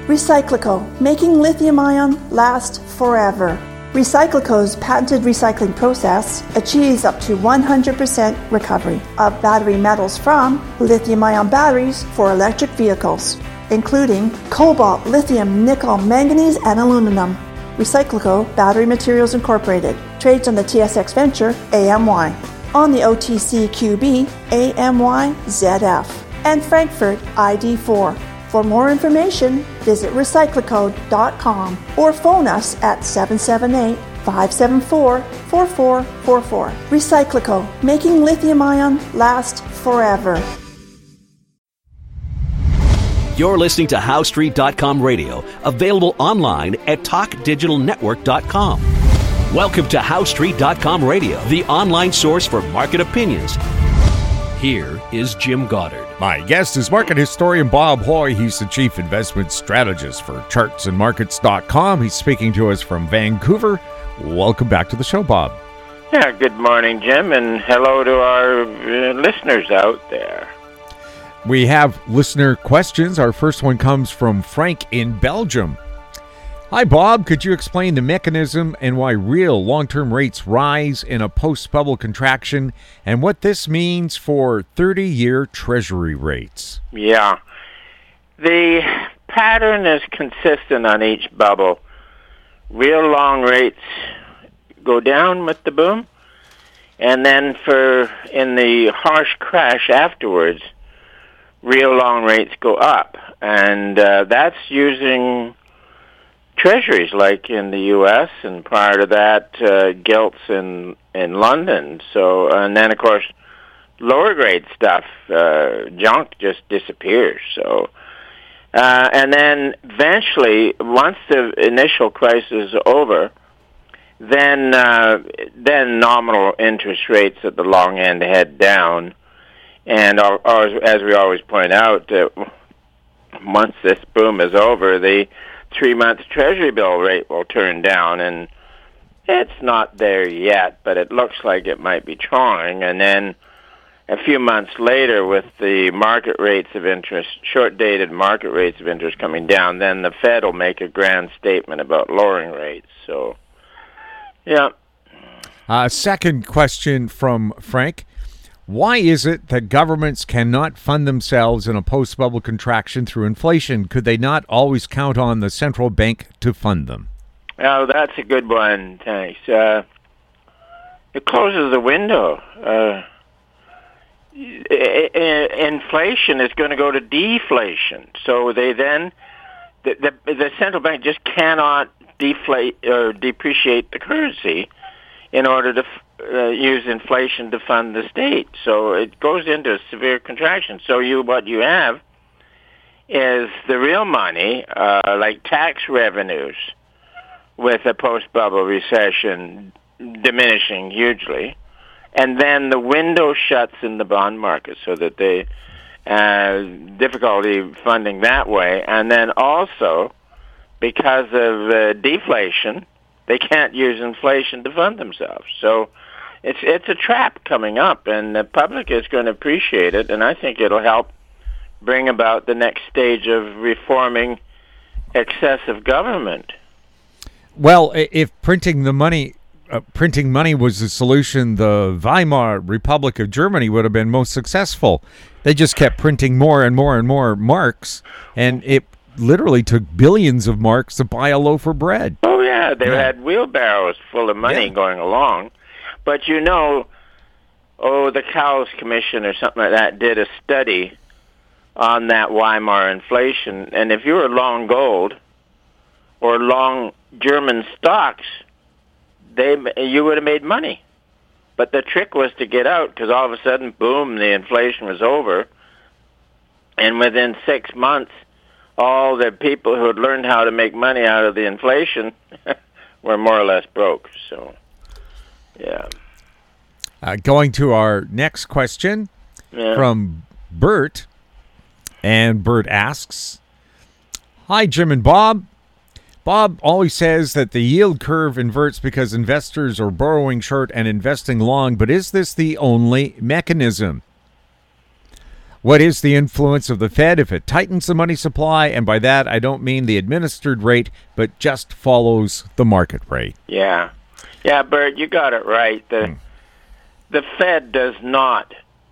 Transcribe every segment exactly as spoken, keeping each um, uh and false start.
Recyclico, making lithium-ion last forever. Recyclico's patented recycling process achieves up to one hundred percent recovery of battery metals from lithium-ion batteries for electric vehicles, including cobalt, lithium, nickel, manganese, and aluminum. Recyclico Battery Materials Incorporated trades on the T S X Venture A M Y, on the O T C Q B A M Y Z F, and Frankfurt I D four. For more information, visit recyclico dot com or phone us at seven seven eight, five seven four, four four four four. Recyclico, making lithium-ion last forever. You're listening to How Street dot com radio, available online at talk digital network dot com. Welcome to How Street dot com radio, the online source for market opinions. Here is Jim Goddard. My guest is market historian Bob Hoye. He's the chief investment strategist for charts and markets dot com. He's speaking to us from Vancouver. Welcome back to the show, Bob. Yeah, good morning, Jim, and hello to our uh, listeners out there. We have listener questions. Our first one comes from Frank in Belgium. Hi, Bob. Could you explain the mechanism and why real long-term rates rise in a post-bubble contraction and what this means for thirty-year Treasury rates? Yeah. The pattern is consistent on each bubble. Real long rates go down with the boom, and then for in the harsh crash afterwards, real long rates go up. And uh, that's using treasuries like in the U S and prior to that uh, gilts in in London. So and then of course lower grade stuff, uh, junk just disappears. So uh, and then eventually once the initial crisis is over, then uh, then nominal interest rates at the long end head down. And uh, as we always point out, uh, once this boom is over, the three-month Treasury bill rate will turn down, and it's not there yet, but it looks like it might be trying. And then a few months later, with the market rates of interest, short-dated market rates of interest coming down, then the Fed will make a grand statement about lowering rates. So, yeah. Uh, second question from Frank. Why is it that governments cannot fund themselves in a post-bubble contraction through inflation? Could they not always count on the central bank to fund them? Oh, that's a good one. Thanks. Uh, it closes the window. Uh, I- I- inflation is going to go to deflation. So they then, the, the, the central bank just cannot deflate or depreciate the currency in order to uh, use inflation to fund the state. So it goes into a severe contraction. So you, what you have is the real money, uh, like tax revenues, with a post-bubble recession diminishing hugely, and then the window shuts in the bond market so that they uh, difficulty funding that way, and then also because of uh, deflation, they can't use inflation to fund themselves. So it's it's a trap coming up, and the public is going to appreciate it, and I think it'll help bring about the next stage of reforming excessive government. Well, if printing the money, uh, printing money was the solution, the Weimar Republic of Germany would have been most successful. They just kept printing more and more and more marks, and it literally took billions of marks to buy a loaf of bread. Oh, yeah, they Yeah. had wheelbarrows full of money Yeah. going along. But, you know, oh, the Cowles Commission or something like that did a study on that Weimar inflation, and if you were long gold or long German stocks, they you would have made money. But the trick was to get out, because all of a sudden, boom, the inflation was over, and within six months, all the people who had learned how to make money out of the inflation were more or less broke. So, yeah. Uh, going to our next question yeah. from Bert, and Bert asks, "Hi, Jim and Bob. Bob always says that the yield curve inverts because investors are borrowing short and investing long, but is this the only mechanism? What is the influence of the Fed if it tightens the money supply? And by that, I don't mean the administered rate, but just follows the market rate. Yeah. Yeah, Bert, you got it right. The, mm. the Fed does not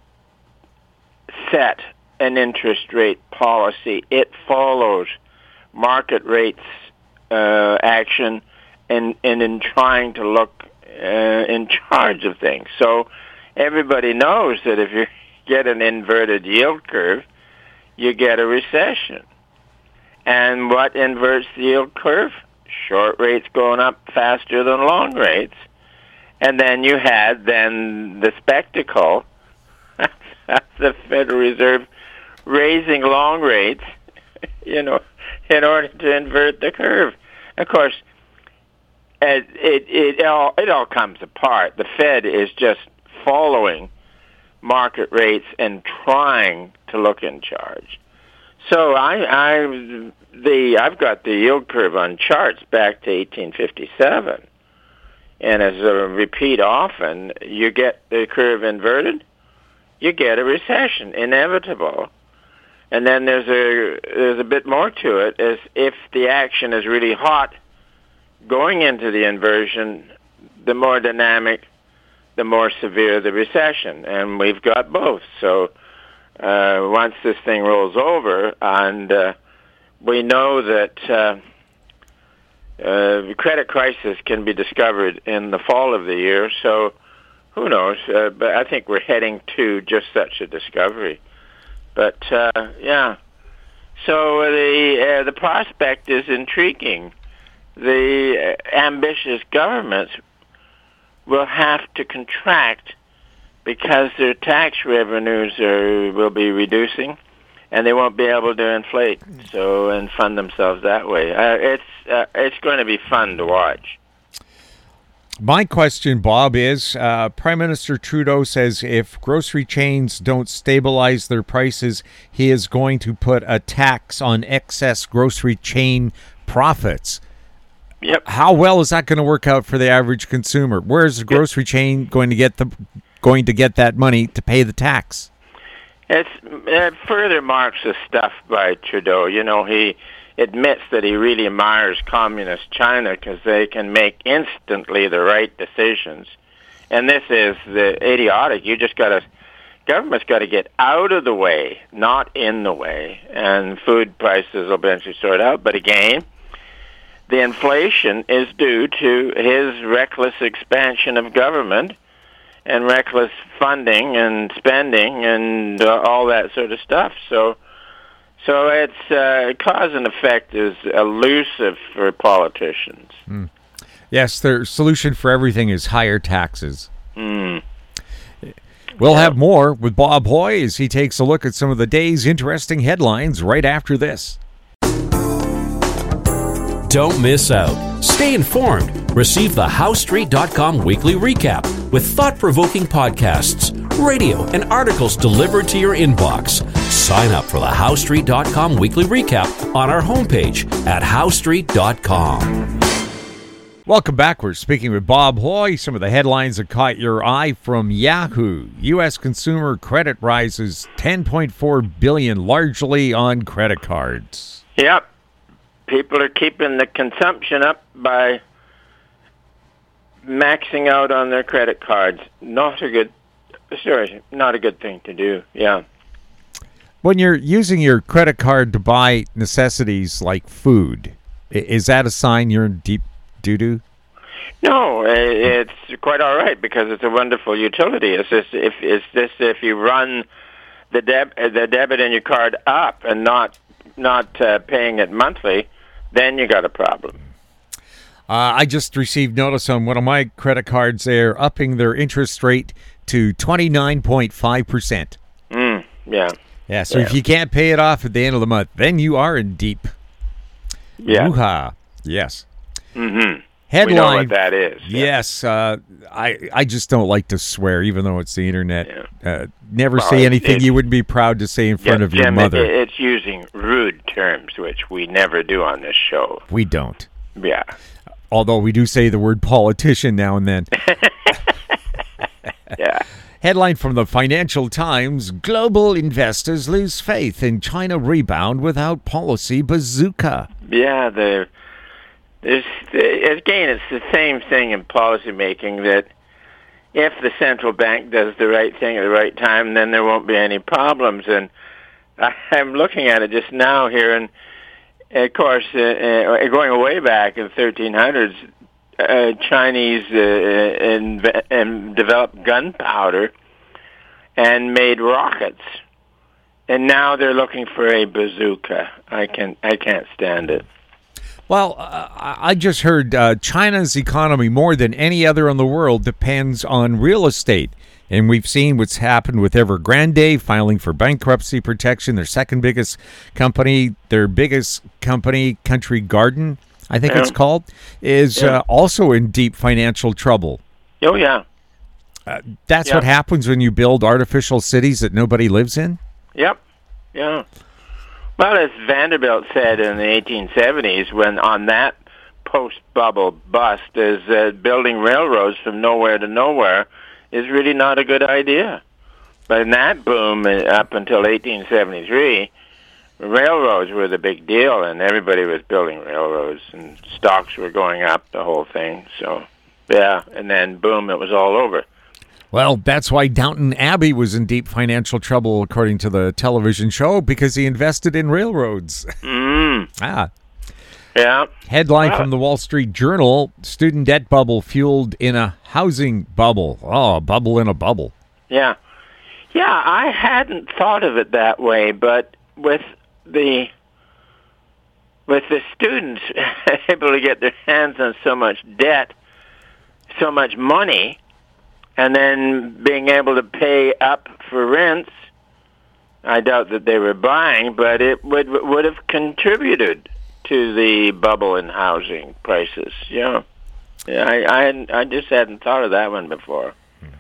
set an interest rate policy. It follows market rates uh, action and, and in trying to look uh, in charge of things. So everybody knows that if you get an inverted yield curve, you get a recession. And what inverts the yield curve? Short rates going up faster than long rates. And then you had then the spectacle of the Federal Reserve raising long rates, you know, in order to invert the curve. Of course, it, it, it, all, it all comes apart. The Fed is just following market rates and trying to look in charge. So I, I, the I've got the yield curve on charts back to eighteen fifty-seven, and as a repeat often, you get the curve inverted, you get a recession, inevitable. And then there's a there's a bit more to it, as if the action is really hot going into the inversion, the more dynamic, the more severe the recession, and we've got both. So uh, once this thing rolls over, and uh, we know that uh, uh, the credit crisis can be discovered in the fall of the year, so who knows? Uh, but I think we're heading to just such a discovery. But uh, yeah, so the uh, the prospect is intriguing. The uh, ambitious governments will have to contract because their tax revenues are will be reducing, and they won't be able to inflate. So and fund themselves that way. Uh, it's uh, it's going to be fun to watch. My question, Bob, is uh, Prime Minister Trudeau says if grocery chains don't stabilize their prices, he is going to put a tax on excess grocery chain profits. Yep. How well is that going to work out for the average consumer? Where is the grocery yep. chain going to get the going to get that money to pay the tax? It's it further marks the stuff by Trudeau. You know, he admits that he really admires communist China because they can make instantly the right decisions. And this is the idiotic. You just got to, government's got to get out of the way, not in the way, and food prices will eventually sort out. But again, the inflation is due to his reckless expansion of government and reckless funding and spending and uh, all that sort of stuff. So So it's uh, cause and effect is elusive for politicians. Mm. Yes, their solution for everything is higher taxes. Mm. We'll yeah. have more with Bob Hoye as he takes a look at some of the day's interesting headlines right after this. Don't miss out. Stay informed. Receive the House Street dot com weekly recap with thought-provoking podcasts, radio, and articles delivered to your inbox. Sign up for the House Street dot com weekly recap on our homepage at House Street dot com. Welcome back. We're speaking with Bob Hoye. Some of the headlines that caught your eye from Yahoo. U S consumer credit rises ten point four billion dollars, largely on credit cards. Yep. People are keeping the consumption up by maxing out on their credit cards. Not a good, sorry, not a good thing to do. Yeah. When you're using your credit card to buy necessities like food, is that a sign you're in deep doo-doo? No, it's quite all right because it's a wonderful utility. It's just if it's this if you run the deb the debit in your card up and not not uh, paying it monthly, then you got a problem. Uh, I just received notice on one of my credit cards. They're upping their interest rate to twenty-nine point five percent. Mm, yeah. Yeah, so yeah. if you can't pay it off at the end of the month, then you are in deep. Yeah. Woo-ha. Yes. Mm-hmm. Headline. We know what that is. Yeah. Yes. Uh, I, I just don't like to swear, even though it's the internet. Yeah. Uh, never well, say it, anything it, you wouldn't be proud to say in front yeah, of your Jim, mother. It, it's using rude terms, which we never do on this show. We don't. Yeah. Although we do say the word politician now and then. Yeah. Headline from the Financial Times, global investors lose faith in China rebound without policy bazooka. Yeah, the there's again, it's the same thing in policy making, that if the central bank does the right thing at the right time, then there won't be any problems. And I'm looking at it just now here, and of course, uh, uh, going way back in thirteen hundreds, uh, Chinese uh, inv- and developed gunpowder and made rockets, and now they're looking for a bazooka. I can I can't stand it. Well, uh, I just heard uh, China's economy, more than any other in the world, depends on real estate. And we've seen what's happened with Evergrande filing for bankruptcy protection. Their second biggest company, their biggest company, Country Garden, I think yeah. it's called, is yeah. uh, also in deep financial trouble. Oh, yeah. Uh, that's yeah. what happens when you build artificial cities that nobody lives in? Yep. Yeah. Well, as Vanderbilt said in the eighteen seventies, when on that post-bubble bust, is uh, building railroads from nowhere to nowhere is really not a good idea. But in that boom, uh, up until eighteen seventy-three, railroads were the big deal, and everybody was building railroads, and stocks were going up, the whole thing. So, yeah, and then boom, it was all over. Well, that's why Downton Abbey was in deep financial trouble, according to the television show, because he invested in railroads. Mm. ah. Yeah. Headline wow. from the Wall Street Journal, student debt bubble fueled in a housing bubble. Oh, a bubble in a bubble. Yeah. Yeah, I hadn't thought of it that way, but with the with the students able to get their hands on so much debt, so much money, and then being able to pay up for rents, I doubt that they were buying, but it would would have contributed to the bubble in housing prices. Yeah, yeah. I I, hadn't, I just hadn't thought of that one before.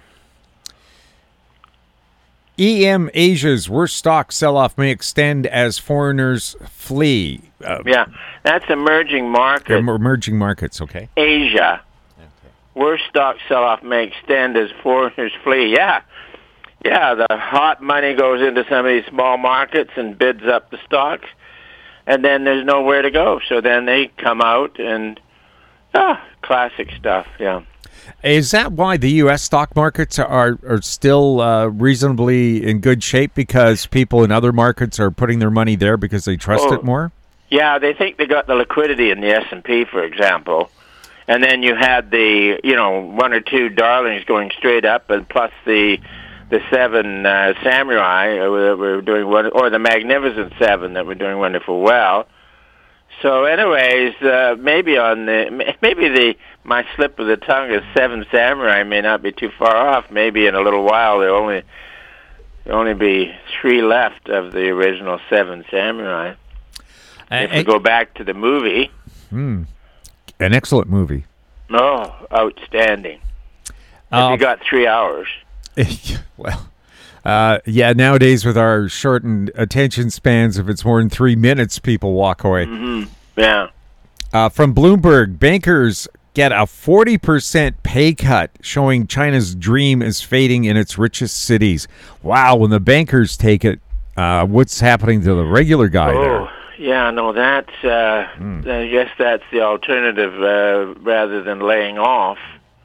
E M Asia's worst stock sell-off may extend as foreigners flee. Uh, yeah, that's emerging market. Emerging markets. Okay. Asia. Worst stock sell-off may extend as foreigners flee. Yeah, yeah. The hot money goes into some of these small markets and bids up the stocks, and then there's nowhere to go. So then they come out and ah, classic stuff. Yeah. Is that why the U S stock markets are are still uh, reasonably in good shape? Because people in other markets are putting their money there because they trust oh, it more? Yeah, they think they got the liquidity in the S and P, for example. And then you had the, you know, one or two darlings going straight up, and plus the the seven uh, samurai that were doing one, or the Magnificent Seven that were doing wonderful well. So, anyways, uh, maybe on the maybe the my slip of the tongue is Seven Samurai may not be too far off. Maybe in a little while there'll only there'll only be three left of the original Seven Samurai. Uh, if we go back to the movie. Hmm. An excellent movie. Oh, outstanding. Uh, if you got three hours. well, uh, yeah, nowadays with our shortened attention spans, if it's more than three minutes, people walk away. Mm-hmm. Yeah. Uh, from Bloomberg, bankers get a forty percent pay cut, showing China's dream is fading in its richest cities. Wow, when the bankers take it, uh, what's happening to the regular guy oh. there? Yeah, no, that's, uh, mm. I guess that's the alternative uh, rather than laying off.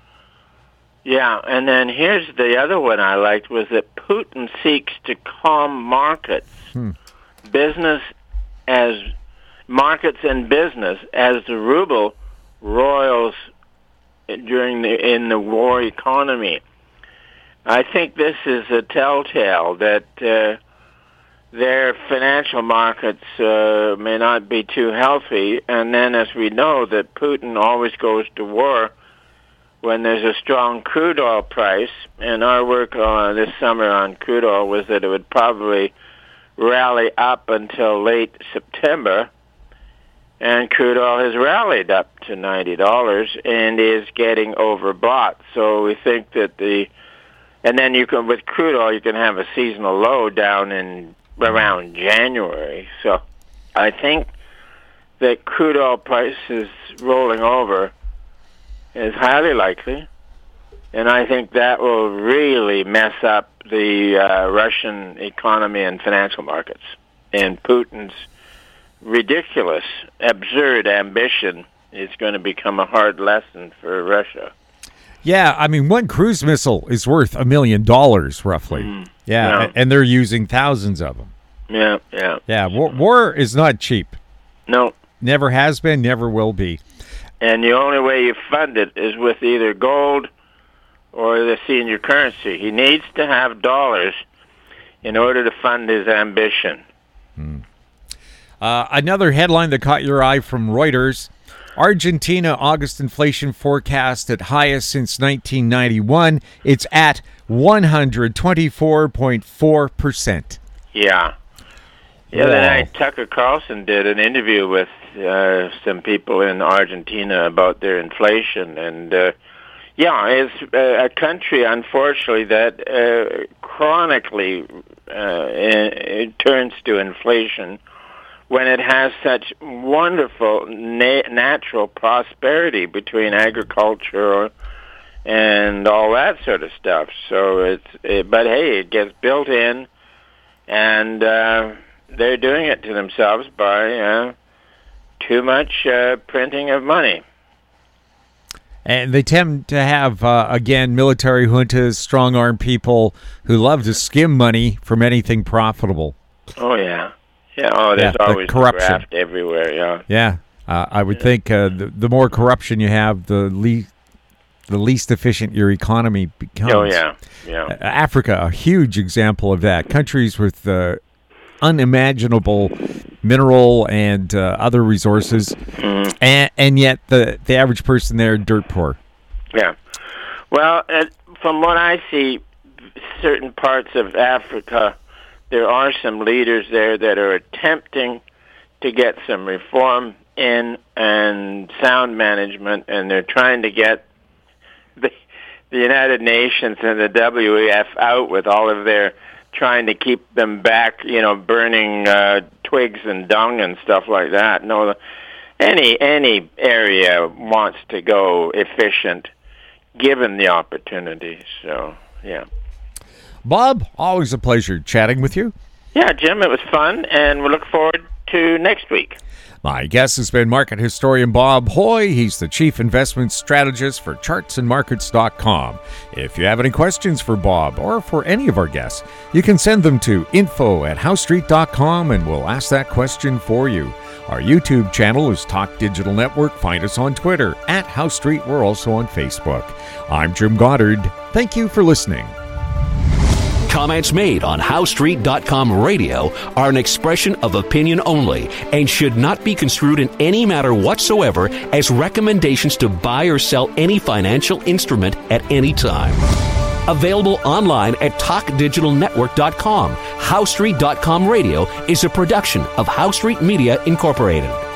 Yeah, and then here's the other one I liked, was that Putin seeks to calm markets, hmm. business as, markets and business as the ruble roils during the, in the war economy. I think this is a telltale that, uh, their financial markets uh, may not be too healthy, and then as we know that Putin always goes to war when there's a strong crude oil price, and our work uh, this summer on crude oil was that it would probably rally up until late September, and crude oil has rallied up to ninety dollars and is getting overbought. So we think that the, and then you can, with crude oil, you can have a seasonal low down in around January. So I think that crude oil prices rolling over is highly likely. And I think that will really mess up the uh, Russian economy and financial markets. And Putin's ridiculous, absurd ambition is going to become a hard lesson for Russia. Yeah, I mean, one cruise missile is worth a million dollars, roughly. Mm, yeah, yeah, and they're using thousands of them. Yeah, yeah. Yeah, war, war is not cheap. No. Never has been, never will be. And the only way you fund it is with either gold or the senior currency. He needs to have dollars in order to fund his ambition. Hmm. Uh, another headline that caught your eye from Reuters: Argentina August inflation forecast at highest since nineteen ninety-one. It's at one hundred twenty-four point four percent. Yeah. The other night, Tucker Carlson did an interview with uh, some people in Argentina about their inflation. And, uh, yeah, it's a country, unfortunately, that uh, chronically uh, it turns to inflation when it has such wonderful na- natural prosperity between agriculture and all that sort of stuff. So it's, it, but hey, it gets built in, and uh, they're doing it to themselves by uh, too much uh, printing of money. And they tend to have, uh, again, military juntas, strong-arm people who love to skim money from anything profitable. Oh, yeah. Yeah, oh, there's yeah, always the corruption graft everywhere, yeah. Yeah, uh, I would yeah. think uh, the, the more corruption you have, the least the least efficient your economy becomes. Oh, yeah, yeah. Uh, Africa, a huge example of that. Countries with uh, unimaginable mineral and uh, other resources, mm-hmm. and, and yet the, the average person there dirt poor. Yeah. Well, uh, from what I see, certain parts of Africa, there are some leaders there that are attempting to get some reform in and sound management, and they're trying to get the, the United Nations and the W E F out with all of their trying to keep them back, you know, burning uh, twigs and dung and stuff like that. No, any any area wants to go efficient, given the opportunity. So, yeah. Bob, always a pleasure chatting with you. Yeah, Jim, it was fun, and we look forward to next week. My guest has been market historian Bob Hoye. He's the chief investment strategist for charts and markets dot com. If you have any questions for Bob or for any of our guests, you can send them to info at house street dot com, and we'll ask that question for you. Our YouTube channel is Talk Digital Network. Find us on Twitter at House Street. We're also on Facebook. I'm Jim Goddard. Thank you for listening. Comments made on house street dot com radio are an expression of opinion only and should not be construed in any matter whatsoever as recommendations to buy or sell any financial instrument at any time. Available online at talk digital network dot com. house street dot com radio is a production of House Street Media Incorporated.